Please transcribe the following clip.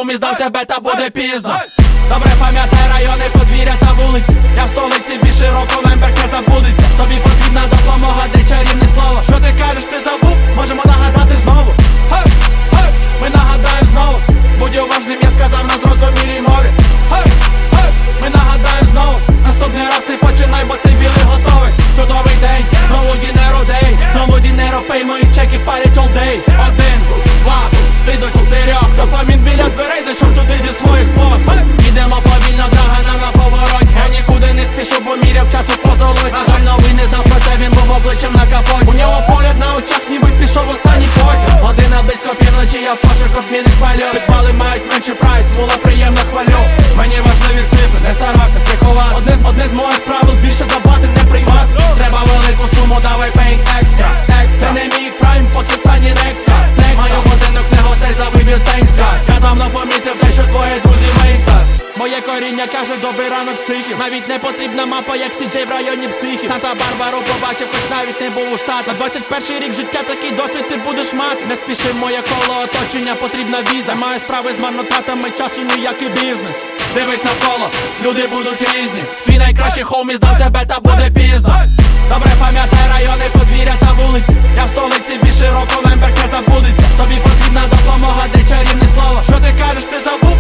хомі, здав тебе, та буде пізно. Добре пам'ятай райони, подвір'я та вулиці. Я в столиці більш широко, Лемберг не забудеться. Тобі потрібна допомога, де чарівне слово. Що ти кажеш, ти забув? Можемо нагадати знову. Хей, хей, ми нагадаємо знову. Будь уважним, я сказав на зрозумілій мові. Хей, хей, ми нагадаємо знову. Наступний раз не починай, бо цей білий готовий. Чудовий день, знову Дінеро дей. Знову Дінеро пей, мої чеки палять all day. 1, 2, 3 до 4. Дофамін біля дверей, зайшов туди зі своїх двох. Йдемо повільно, драгана на повороті. Я нікуди не спішу, бо міряв часу позолоть. На жаль, новий не знав про це, він був обличчям на капоті. У нього погляд на очах, ніби пішов останній потяг. Година близько півночі, я в пошук обмінних пальок. Підвали мають менший прайс, мула приємно хвалю. Мені важливі цифри, не старався приховати. Одне з моїх правил, більше давати не приймати. Треба велику суму, давай paying extra. Це не мій прайм, поки в стані екстра. Маю будинок, не готель, за вибір thanks God. Я давно помітив те, що твої друзі мейстас. Моє коріння каже, добрий ранок психів. Навіть не потрібна мапа, як CJ в районі психів. Санта-Барбару побачив, хоч навіть не був у Штатах. 21-й рік життя, такий досвід ти будеш мати. Не спіши, моє коло оточення, потрібна віза. Маю справи з марнотратами часу, ніякий бізнес. Дивись навколо, люди будуть різні. Твій найкращий хомі, здав тебе, та буде пізно. Добре пам'ятай райони, подвір'я та вулиці. Я в столиці більш широко, Лемберг не забудеться. Тобі потрібна допомога, де чарівне слово. Що ти кажеш, ти забув?